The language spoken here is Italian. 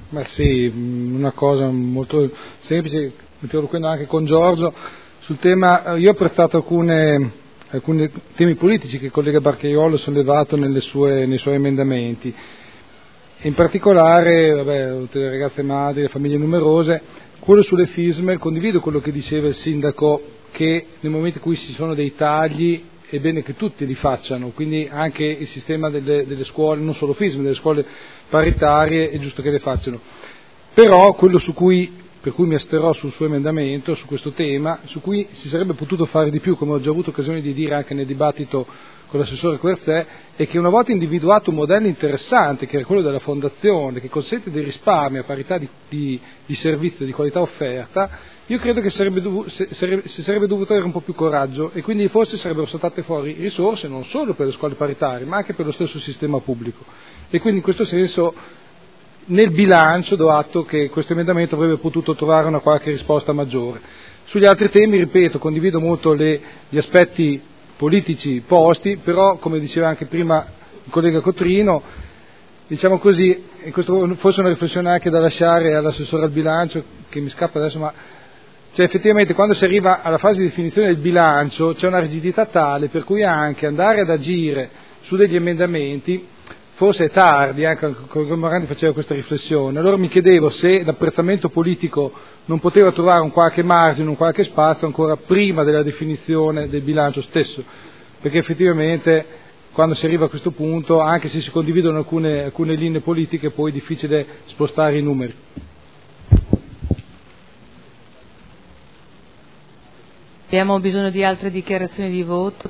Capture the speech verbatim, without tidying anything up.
Ma sì, una cosa molto semplice, mi stavo interloquendo anche con Giorgio sul tema. Io ho apprezzato alcune, alcuni temi politici che il collega Barcaiuolo ha sollevato nelle sue, nei suoi emendamenti, in particolare vabbè, tutte le ragazze madri, le famiglie numerose, quello sulle F I S M. Condivido quello che diceva il sindaco, che nel momento in cui ci sono dei tagli è bene che tutti li facciano, quindi anche il sistema delle, delle scuole, non solo F I S M, delle scuole paritarie è giusto che le facciano. Però quello su cui, per cui mi asterrò sul suo emendamento, su questo tema, su cui si sarebbe potuto fare di più, come ho già avuto occasione di dire anche nel dibattito con l'assessore Querzè, è che una volta individuato un modello interessante, che era quello della fondazione, che consente dei risparmi a parità di, di, di servizio, di qualità offerta, io credo che sarebbe dovuto, se, sarebbe, si sarebbe dovuto avere un po' più coraggio, e quindi forse sarebbero saltate fuori risorse non solo per le scuole paritarie, ma anche per lo stesso sistema pubblico. E quindi in questo senso nel bilancio do atto che questo emendamento avrebbe potuto trovare una qualche risposta maggiore. Sugli altri temi, ripeto, condivido molto le, gli aspetti politici posti, però come diceva anche prima il collega Cotrino, diciamo così, e questo forse è una riflessione anche da lasciare all'assessore al bilancio, che mi scappa adesso, ma cioè effettivamente quando si arriva alla fase di definizione del bilancio c'è una rigidità tale per cui anche andare ad agire su degli emendamenti forse è tardi, anche il collega Morandi faceva questa riflessione. Allora mi chiedevo se l'apprezzamento politico non poteva trovare un qualche margine, un qualche spazio ancora prima della definizione del bilancio stesso, perché effettivamente quando si arriva a questo punto, anche se si condividono alcune, alcune linee politiche, poi è difficile spostare i numeri. Abbiamo bisogno di altre dichiarazioni di voto.